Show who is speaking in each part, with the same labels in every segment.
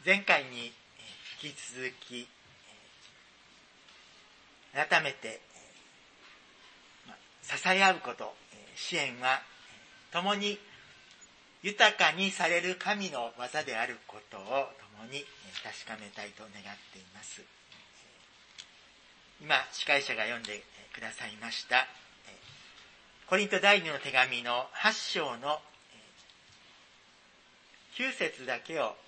Speaker 1: 前回に引き続き改めて支え合うこと、支援は共に豊かにされる神の技であることを共に確かめたいと願っています。今司会者が読んでくださいましたコリント第2の手紙の8章の9節だけを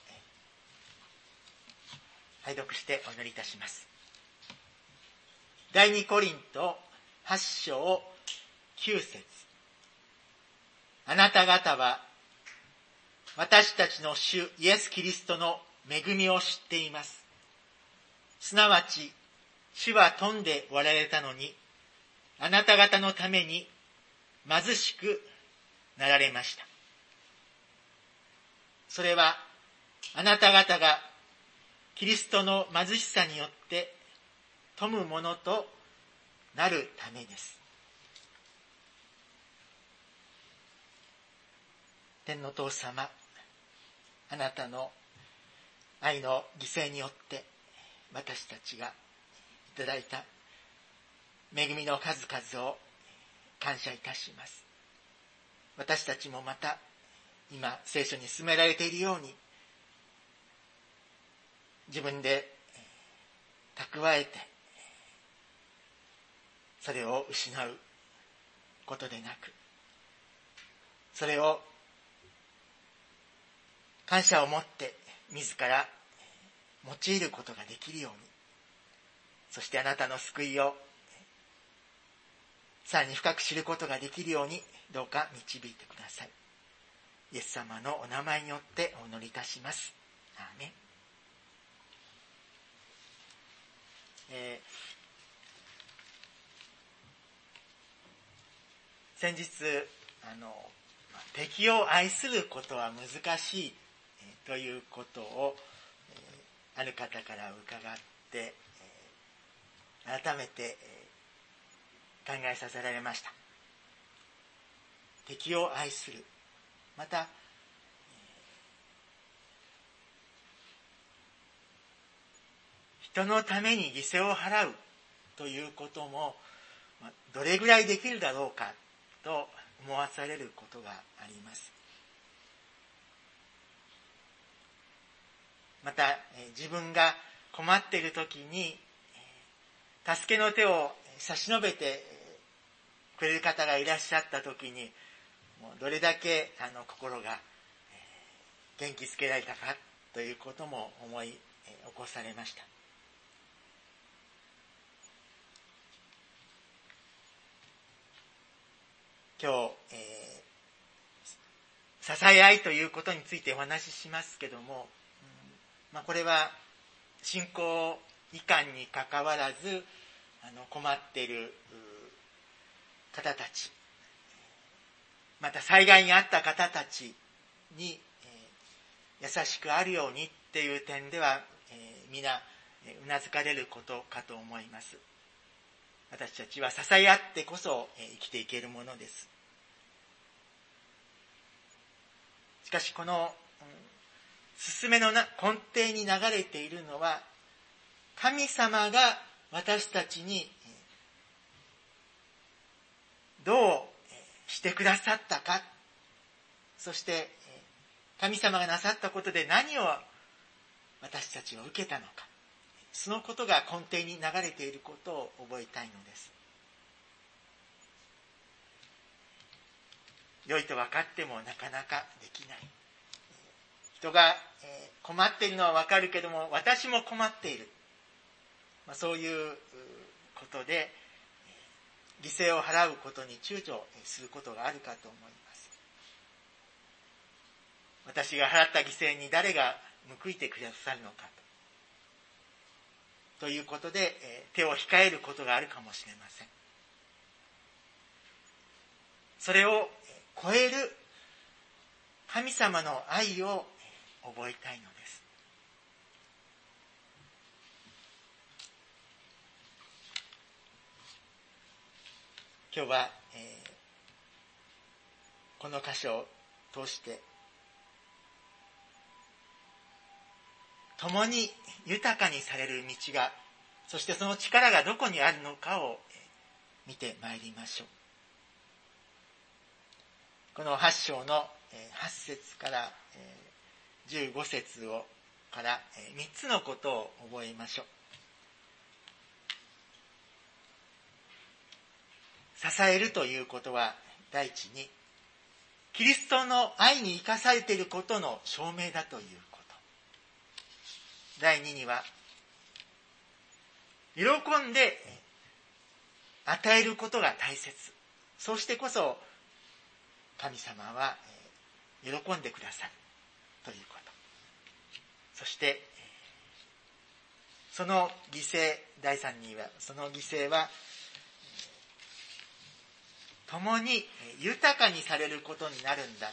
Speaker 1: 拝読してお祈りいたします。第2コリント8章9節、あなた方は私たちの主イエス・キリストの恵みを知っています。すなわち主は富んでおられたのに、あなた方のために貧しくなられました。それはあなた方がキリストの貧しさによって富むものとなるためです。天の父様、あなたの愛の犠牲によって私たちがいただいた恵みの数々を感謝いたします。私たちもまた今聖書に進められているように、自分で蓄えてそれを失うことでなく、それを感謝を持って自ら用いることができるように、そしてあなたの救いをさらに深く知ることができるようにどうか導いてください。イエス様のお名前によってお祈りいたします。アーメン。先日敵を愛することは難しいということをある方から伺って改めて考えさせられました。敵を愛する、また人のために犠牲を払うということもどれぐらいできるだろうかと思わされることがあります。また自分が困っている時に助けの手を差し伸べてくれる方がいらっしゃった時に、どれだけ心が元気づけられたかということも思い起こされました。今日、支え合いということについてお話ししますけども、これは信仰いかんにかかわらず困っている方たち、また災害に遭った方たちに優しくあるようにっていう点では皆うなずかれることかと思います。私たちは支え合ってこそ生きていけるものです。しかしこの勧めの根底に流れているのは、神様が私たちにどうしてくださったか、そして神様がなさったことで何を私たちは受けたのか、そのことが根底に流れていることを覚えたいのです。良いと分かってもなかなかできない。人が困っているのは分かるけども、私も困っている。そういうことで犠牲を払うことに躊躇することがあるかと思います。私が払った犠牲に誰が報いてくださるのかということで手を控えることがあるかもしれません。それを超える神様の愛を覚えたいのです。今日は、この箇所を通して共に豊かにされる道が、そしてその力がどこにあるのかを見てまいりましょう。この8章の8節から15節から3つのことを覚えましょう。支えるということは、第一にキリストの愛に生かされていることの証明だということ。第二には、喜んで与えることが大切。そうしてこそ神様は喜んでくださるということ。そしてその犠牲、第三にはその犠牲は共に豊かにされることになるんだ。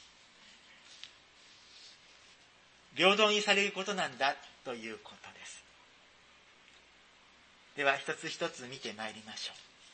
Speaker 1: 平等にされることなんだということです。では一つ一つ見てまいりましょ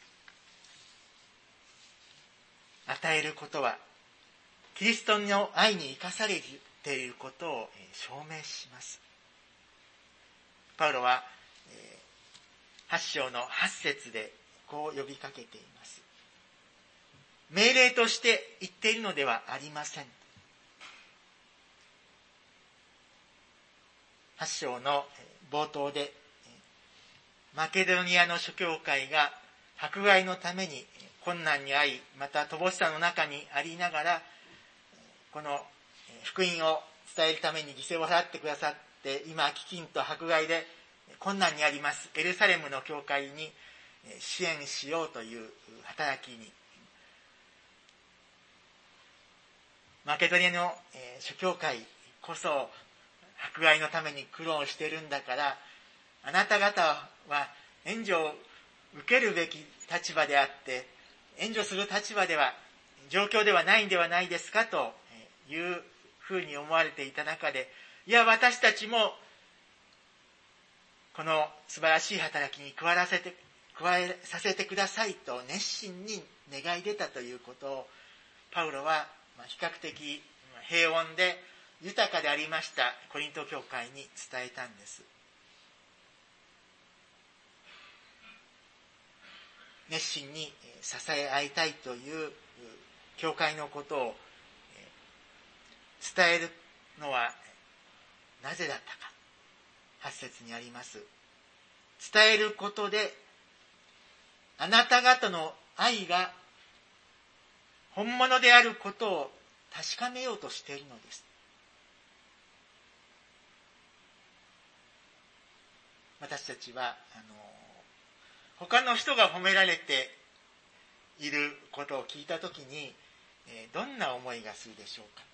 Speaker 1: う。与えることはキリストの愛に生かされていることを証明します。パウロは8章の8節でこう呼びかけています。命令として言っているのではありません。8章の冒頭でマケドニアの諸教会が迫害のために困難に遭い、また乏しさの中にありながら、この福音を伝えるために犠牲を払ってくださって、今飢饉と迫害で困難にありますエルサレムの教会に支援しようという働きに、マケドニアの諸教会こそ迫害のために苦労しているんだから、あなた方は援助を受けるべき立場であって、援助する立場では状況ではないんではないですかというふうに思われていた中で、いや私たちもこの素晴らしい働きに加えさせてくださいと熱心に願い出たということを、パウロは比較的平穏で豊かでありましたコリント教会に伝えたんです。熱心に支え合いたいという教会のことを伝えるのはなぜだったか。8節にあります。伝えることであなた方の愛が本物であることを確かめようとしているのです。私たちは他の人が褒められていることを聞いたときにどんな思いがするでしょうか。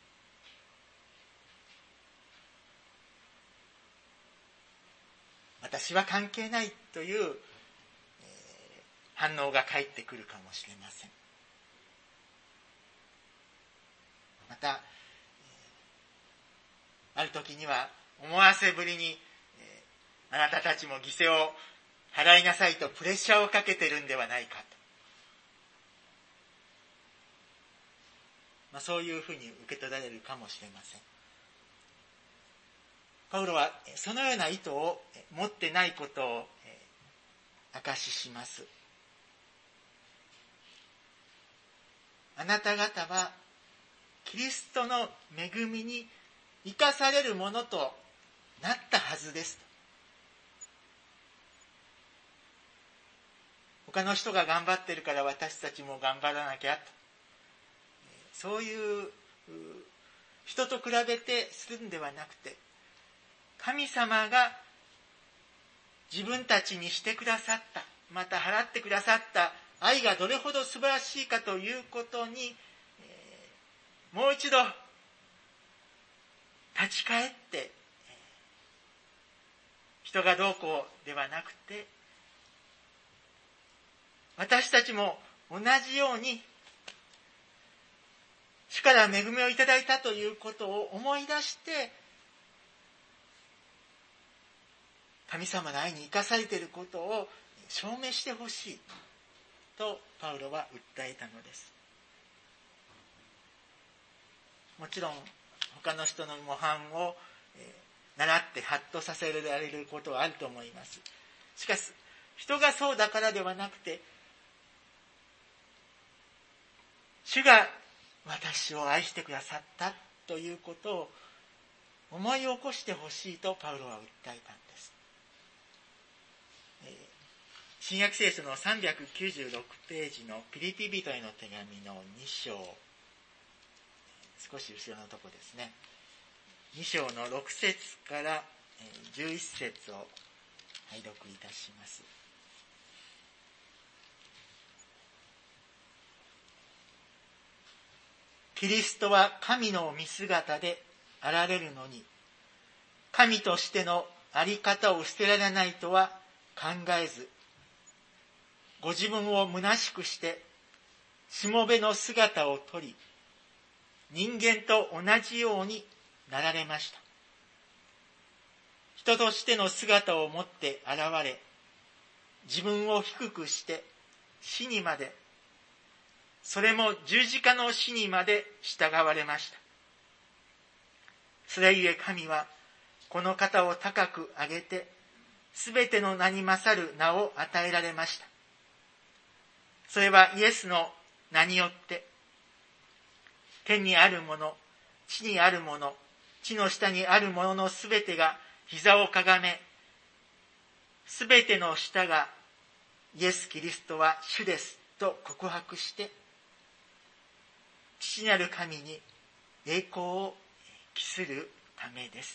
Speaker 1: 私は関係ないという反応が返ってくるかもしれません。またある時には思わせぶりにあなたたちも犠牲を払いなさいとプレッシャーをかけているんではないかと、そういうふうに受け取られるかもしれません。パウロはそのような意図を持ってないことを証しします。あなた方はキリストの恵みに生かされるものとなったはずですと。他の人が頑張ってるから私たちも頑張らなきゃと、そういう人と比べてするんではなくて、神様が自分たちにしてくださった、また払ってくださった愛がどれほど素晴らしいかということに、もう一度立ち返って、人がどうこうではなくて、私たちも同じように主から恵みをいただいたということを思い出して、神様の愛に生かされていることを証明してほしいとパウロは訴えたのです。もちろん他の人の模範を習ってハッとさせられることはあると思います。しかし人がそうだからではなくて、主が私を愛してくださったということを思い起こしてほしいとパウロは訴えたんです。新約聖書の396ページのピリピ人への手紙の2章、少し後ろのとこですね。2章の6節から11節を拝読いたします。キリストは神の御姿であられるのに、神としてのあり方を捨てられないとは考えず、ご自分を虚しくしてしもべの姿をとり、人間と同じようになられました。人としての姿を持って現れ、自分を低くして死にまで、それも十字架の死にまで従われました。それゆえ神はこの方を高く上げて、すべての名に勝る名を与えられました。それはイエスの名によって、天にあるもの、地にあるもの、地の下にあるもののすべてが膝をかがめ、すべての舌がイエス・キリストは主ですと告白して、父なる神に栄光を期するためです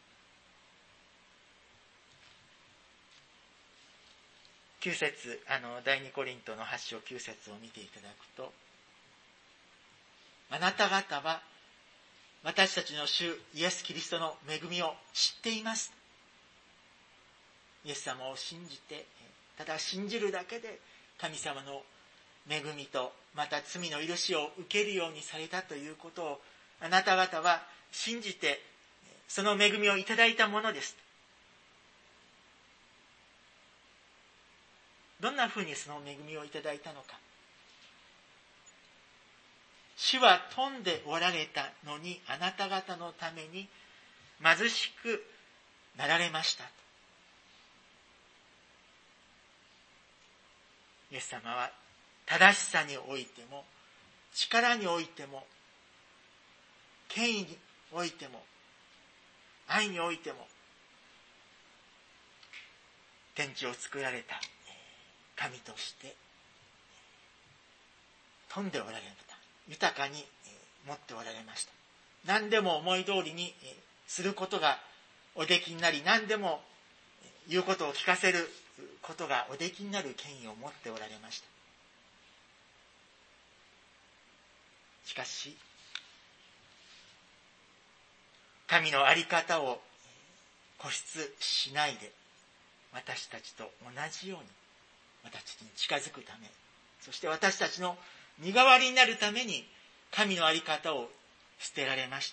Speaker 1: 。9節、第2コリントの8章9節を見ていただくと、あなた方は私たちの主イエス・キリストの恵みを知っています。イエス様を信じて、ただ信じるだけで神様の恵みとまた罪の許しを受けるようにされたということをあなた方は信じてその恵みをいただいたものです。どんなふうにその恵みをいただいたのか。主は富んでおられたのにあなた方のために貧しくなられました。イエス様は正しさにおいても、力においても、権威においても、愛においても、天地を作られた神として富んでおられた、豊かに持っておられました。何でも思い通りにすることがおできになり、何でも言うことを聞かせることがおできになる権威を持っておられました。しかし神の在り方を固執しないで、私たちと同じように私たちに近づくため、そして私たちの身代わりになるために神の在り方を捨てられました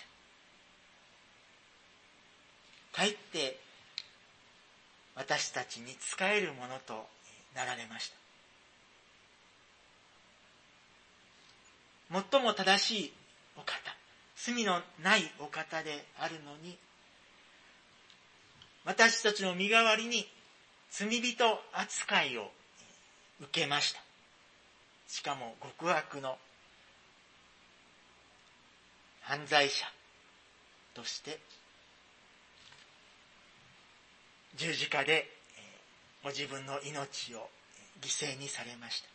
Speaker 1: 。かえって私たちに仕えるものとなられました。最も正しいお方、罪のないお方であるのに、私たちの身代わりに罪人扱いを受けました。しかも極悪の犯罪者として十字架でご自分の命を犠牲にされました。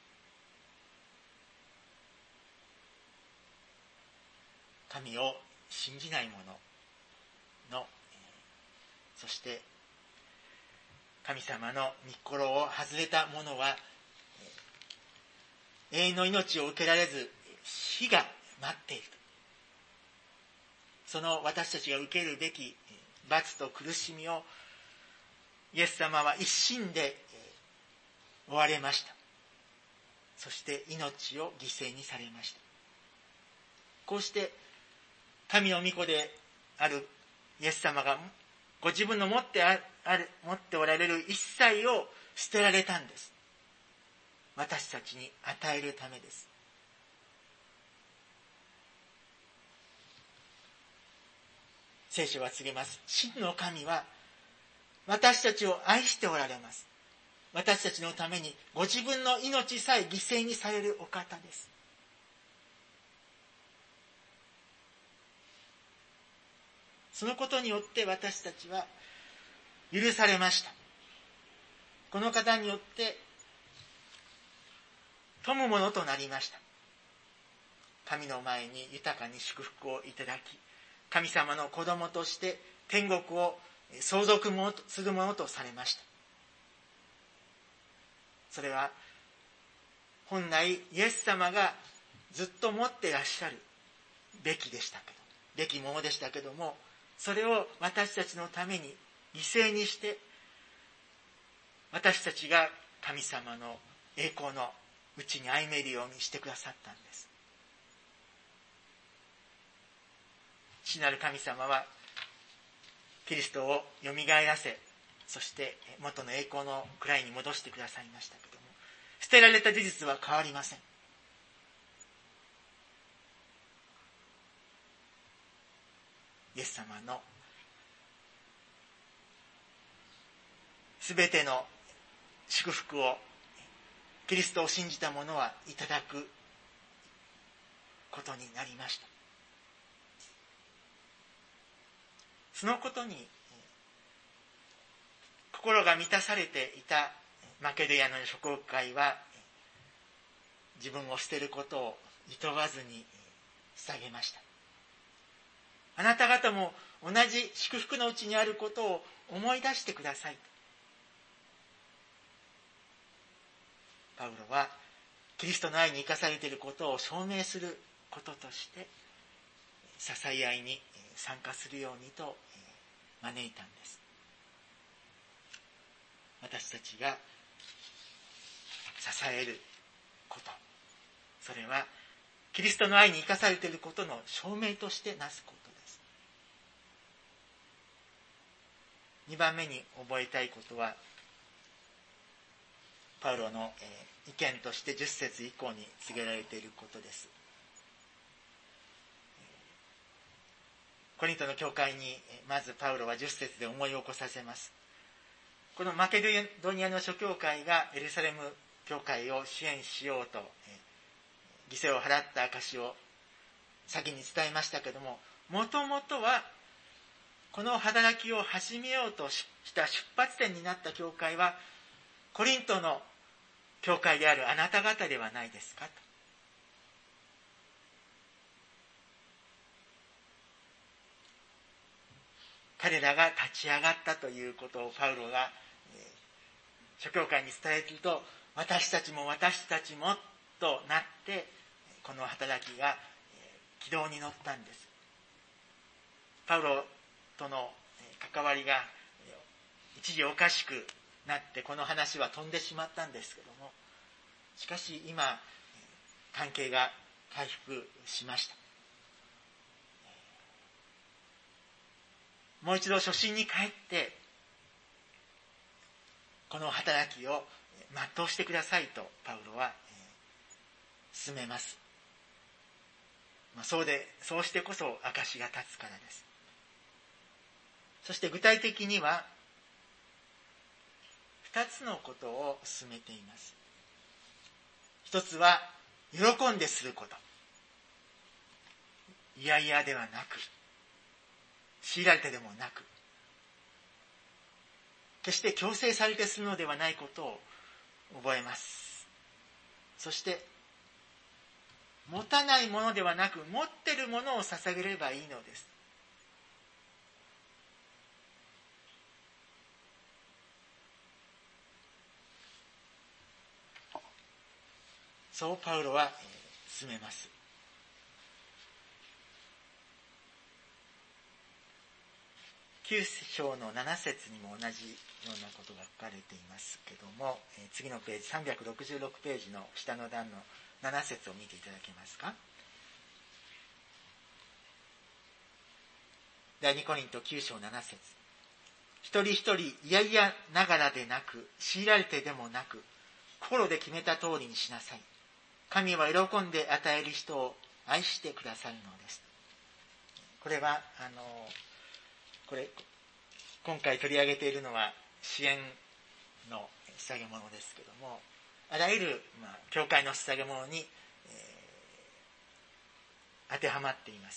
Speaker 1: 神を信じない者の、そして神様の御心を外れた者は永遠の命を受けられず死が待っている。その私たちが受けるべき罰と苦しみをイエス様は一心で追われました。そして命を犠牲にされました。こうして神の御子であるイエス様がご自分の持っておられる一切を捨てられたんです。私たちに与えるためです。 聖書は告げます。真の神は私たちを愛しておられます。私たちのためにご自分の命さえ犠牲にされるお方です。そのことによって私たちは許されました。この方によって富むものとなりました。神の前に豊かに祝福をいただき、神様の子供として天国を相続するものとされました。それは本来イエス様がずっと持っていらっしゃるべきものでしたけども、それを私たちのために犠牲にして、私たちが神様の栄光のうちに歩めるようにしてくださったんです。父なる神様はキリストをよみがえらせ、そして元の栄光の位に戻してくださいましたけども、捨てられた事実は変わりません。イエス様のすべての祝福をキリストを信じた者はいただくことになりました。そのことに心が満たされていたマケドニアの諸教会は、自分を捨てることを厭わずに捧げました。あなた方も同じ祝福のうちにあることを思い出してください。パウロはキリストの愛に生かされていることを証明することとして、支え合いに参加するようにと招いたんです。私たちが支えること、それはキリストの愛に生かされていることの証明としてなすことです。2番目に覚えたいことは、パウロの意見として10節以降に告げられていることです。コリントの教会にまずパウロは10節で思い起こさせます。このマケドニアの諸教会がエルサレム教会を支援しようと犠牲を払った証を先に伝えましたけども、もともとはこの働きを始めようとした出発点になった教会はコリントの教会であるあなた方ではないですかと。彼らが立ち上がったということをパウロが諸教会に伝えると、私たちもとなってこの働きが軌道に乗ったんです。パウロとの関わりが一時おかしくなってこの話は飛んでしまったんですけども、しかし今関係が回復しました。もう一度初心に帰ってこの働きを全うしてくださいとパウロは進めます。そうしてこそ証が立つからです。そして具体的には2つのことを進めています。一つは喜んですること。いやいやではなく、強いられてでもなく、決して強制されてするのではないことを覚えます。そして持たないものではなく、持っているものを捧げればいいのです。そうパウロは進めます。9章の7節にも同じようなことが書かれていますけども、次のページ366ページの下の段の7節を見ていただけますか。第2コリント9章7節、一人一人いやながらでなく、強いられてでもなく、心で決めた通りにしなさい。神は喜んで与える人を愛してくださるのです。これはこれ今回取り上げているのは支援の捧げ物ですけども、あらゆる、教会の捧げ物に、当てはまっています。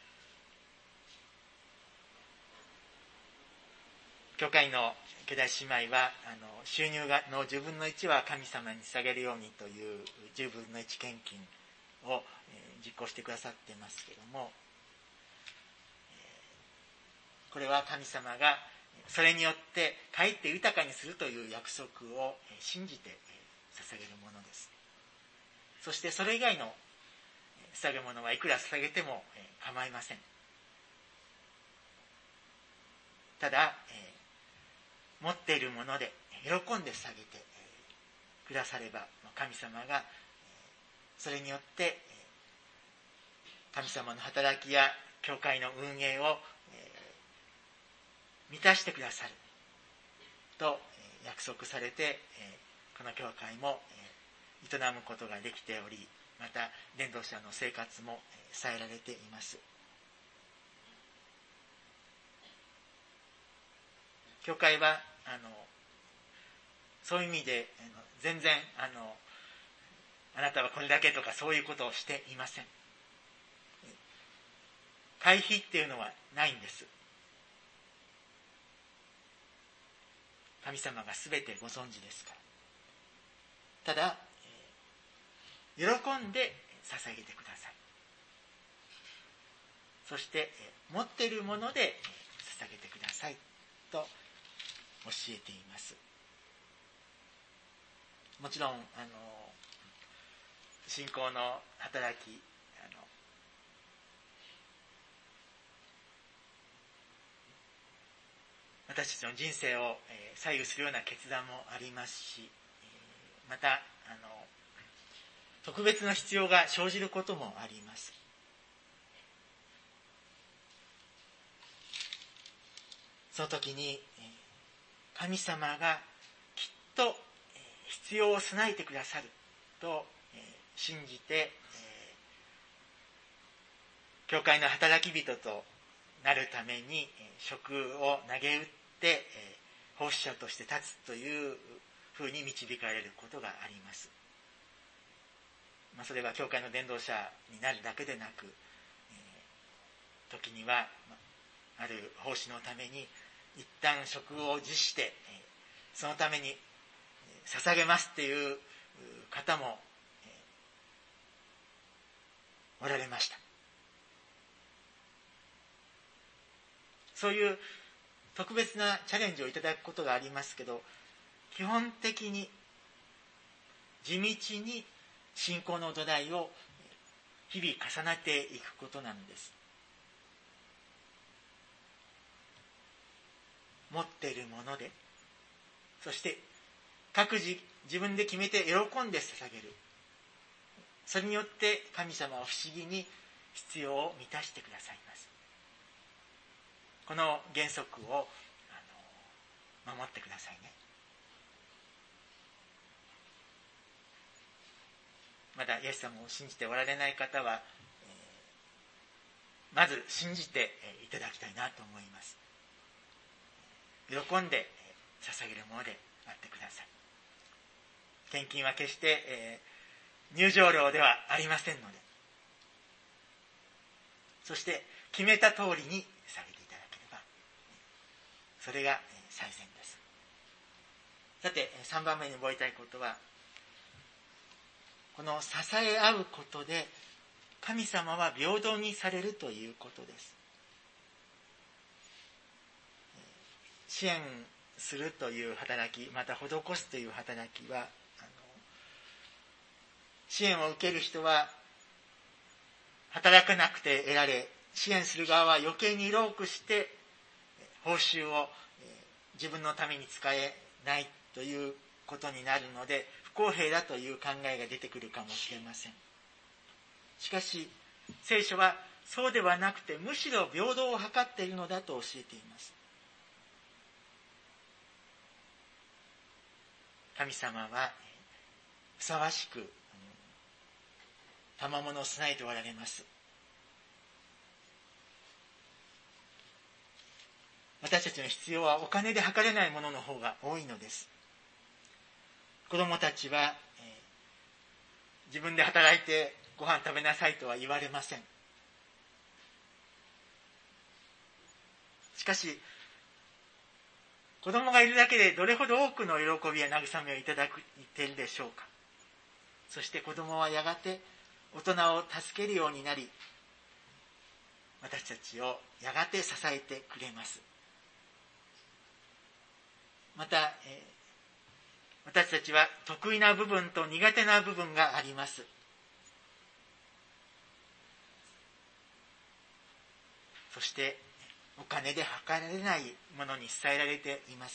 Speaker 1: 教会の兄弟姉妹は収入の10分の1は神様に捧げるようにという10分の1献金を実行してくださっていますけども、これは神様がそれによってかえって豊かにするという約束を信じて捧げるものです。そしてそれ以外の捧げ物はいくら捧げても構いません。ただ、持っているもので喜んで捧げてくだされば、神様がそれによって神様の働きや教会の運営を満たしてくださると約束されて、この教会も営むことができており、また伝道者の生活も支えられています。教会はそういう意味で全然あなたはこれだけとかそういうことをしていません。会費っていうのはないんです。神様が全てご存知ですから。ただ、喜んで捧げてください。そして持っているもので捧げてくださいと教えています。もちろん信仰の働き、私たちの人生を左右するような決断もありますし、また特別な必要が生じることもあります。その時に神様がきっと必要を備えてくださると信じて、教会の働き人となるために職を投げ打って奉仕者として立つというふうに導かれることがあります。それは教会の伝道者になるだけでなく、時にはある奉仕のために一旦職を辞してそのために捧げますっていう方もおられました。そういう特別なチャレンジをいただくことがありますけど、基本的に地道に信仰の土台を日々重ねていくことなんです。持っているもので、そして各自自分で決めて喜んで捧げる。それによって神様は不思議に必要を満たしてくださいます。この原則を守ってくださいね。まだイエス様を信じておられない方は、まず信じていただきたいなと思います。喜んで捧げるものであってください。献金は決して、入場料ではありませんので、そして決めた通りに捧げていただければ、それが最善です。さて、3番目に覚えたいことは、この支え合うことで神様は平等にされるということです。支援するという働き、また施すという働きは、支援を受ける人は働かなくて得られ、支援する側は余計に労苦して報酬を自分のために使えないということになるので、不公平だという考えが出てくるかもしれません。しかし聖書はそうではなくて、むしろ平等を図っているのだと教えています。神様はふさわしく賜物を備えておられます。 私たちの必要はお金で測れないものの方が多いのです。子供たちは、自分で働いてご飯食べなさいとは言われません。しかし、子供がいるだけでどれほど多くの喜びや慰めをいただいているでしょうか。そして子供はやがて大人を助けるようになり、私たちをやがて支えてくれます。また、私たちは得意な部分と苦手な部分があります。そしてお金で測られないものに伝えられています。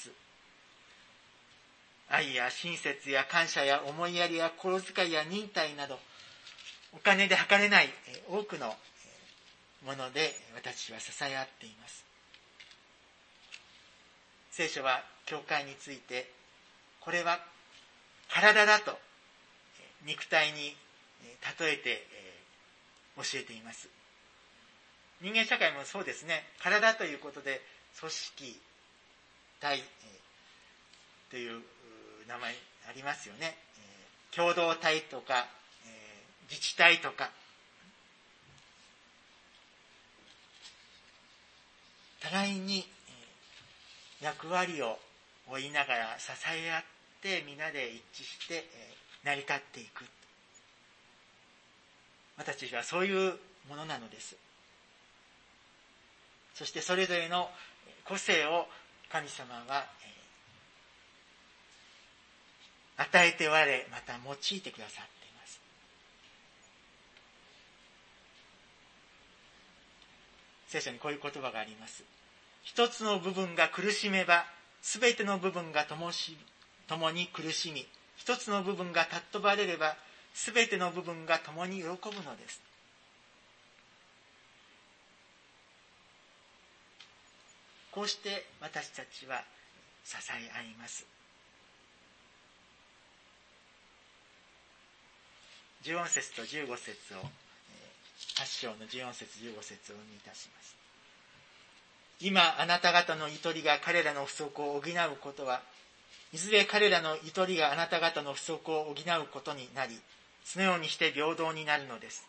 Speaker 1: 愛や親切や感謝や思いやりや心遣いや忍耐など、お金で測れない多くのもので私は支え合っています。聖書は教会について、これは体だと肉体に例えて教えています。人間社会もそうですね。体ということで組織体という名前ありますよね。共同体とか自治体とか、互いに役割を負いながら支え合って皆で一致して成り立っていく。私たちはそういうものなのです。そしてそれぞれの個性を神様は与えて我また用いてくださっています。聖書にこういう言葉があります。一つの部分が苦しめば、すべての部分が共に苦しみ、一つの部分が尊ばれれば、すべての部分が共に喜ぶのです。こうして私たちは支え合います。14節と15節を、8章の14節15節をお読みいたします。今あなた方の糸りが彼らの不足を補うことは、いずれ彼らの糸りがあなた方の不足を補うことになり、そのようにして平等になるのです。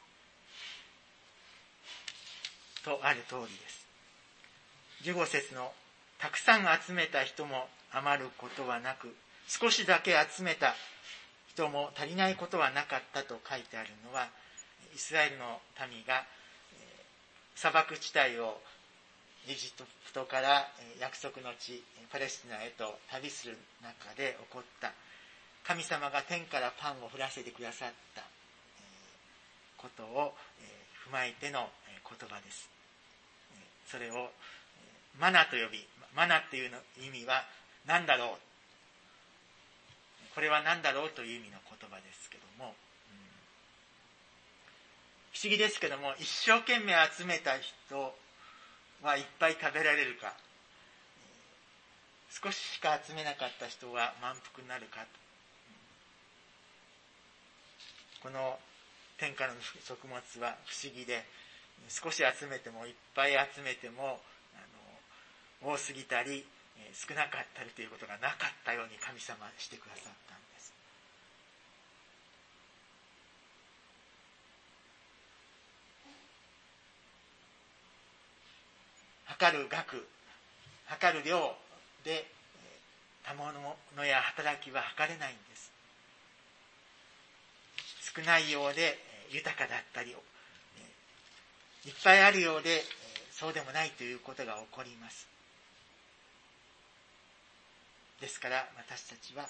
Speaker 1: とある通りです。15節のたくさん集めた人も余ることはなく、少しだけ集めた人も足りないことはなかったと書いてあるのは、イスラエルの民が砂漠地帯をエジプトから約束の地パレスチナへと旅する中で起こった神様が天からパンを降らせてくださったことを踏まえての言葉です。それをマナと呼び、マナっていうの意味は何だろう、これは何だろうという意味の言葉ですけども、不思議ですけども、一生懸命集めた人はいっぱい食べられるか、少ししか集めなかった人は満腹になるか、この天下の食物は不思議で、少し集めてもいっぱい集めても多すぎたり少なかったりということがなかったように神様はしてくださったんです。測る額、測る量で賜物や働きは測れないんです。少ないようで豊かだったり、いっぱいあるようでそうでもないということが起こります。ですから私たちは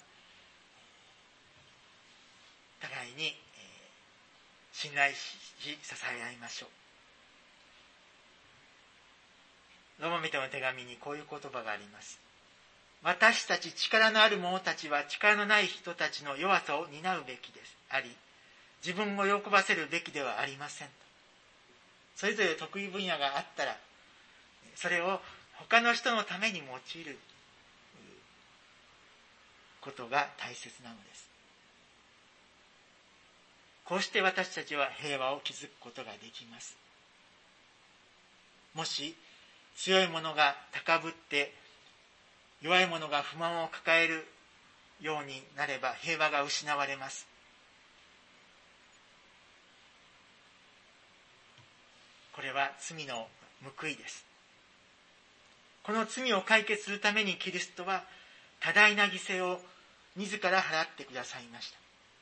Speaker 1: 互いに信頼し支え合いましょう。ローマ人の手紙にこういう言葉があります。私たち力のある者たちは力のない人たちの弱さを担うべきですあり、自分を喜ばせるべきではありません。それぞれ得意分野があったら、それを他の人のために用いることが大切なのです。こうして私たちは平和を築くことができます。もし強い者が高ぶって弱い者が不満を抱えるようになれば平和が失われます。これは罪の報いです。この罪を解決するためにキリストは多大な犠牲を自ら払ってくださいました。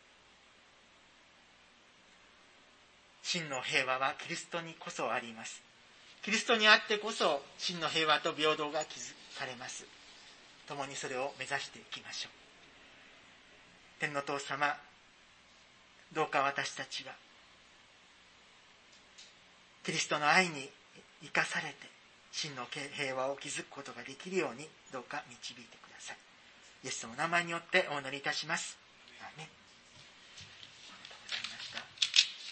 Speaker 1: 真の平和はキリストにこそあります。キリストにあってこそ真の平和と平等が築かれます。共にそれを目指していきましょう。天の父様、どうか私たちがキリストの愛に生かされて真の平和を築くことができるようにどうか導いてください。イエスの名前によってお祈りいたします。アーメン。